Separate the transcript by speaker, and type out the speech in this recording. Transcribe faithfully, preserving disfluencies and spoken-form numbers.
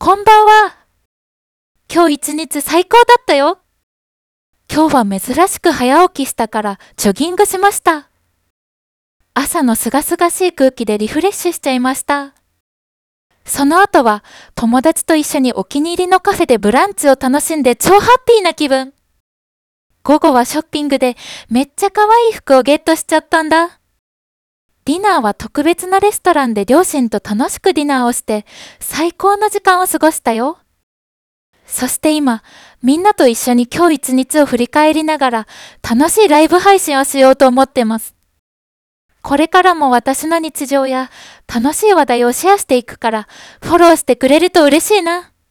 Speaker 1: こんばんは。今日一日最高だったよ。今日は珍しく早起きしたからジョギングしました。朝のすがすがしい空気でリフレッシュしちゃいました。その後は友達と一緒にお気に入りのカフェでブランチを楽しんで超ハッピーな気分。午後はショッピングでめっちゃ可愛い服をゲットしちゃったんだ。ディナーは特別なレストランで両親と楽しくディナーをして最高の時間を過ごしたよ。そして今、みんなと一緒に今日一日を振り返りながら楽しいライブ配信をしようと思ってます。これからも私の日常や楽しい話題をシェアしていくからフォローしてくれると嬉しいな。